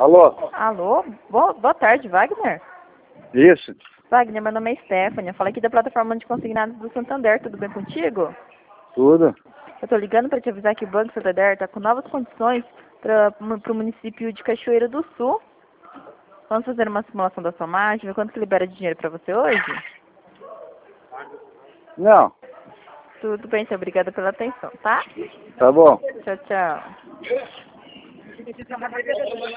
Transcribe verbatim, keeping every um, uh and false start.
Alô? Alô? Boa, boa tarde, Wagner. Isso. Wagner, meu nome é Stephanie. Eu falo aqui da plataforma de consignados do Santander. Tudo bem contigo? Tudo. Eu tô ligando para te avisar que o Banco Santander está com novas condições para o município de Cachoeira do Sul. Vamos fazer uma simulação da sua margem, ver quanto que libera de dinheiro para você hoje? Não. Tudo bem, então. Obrigada pela atenção, tá? Tá bom. Tchau, tchau.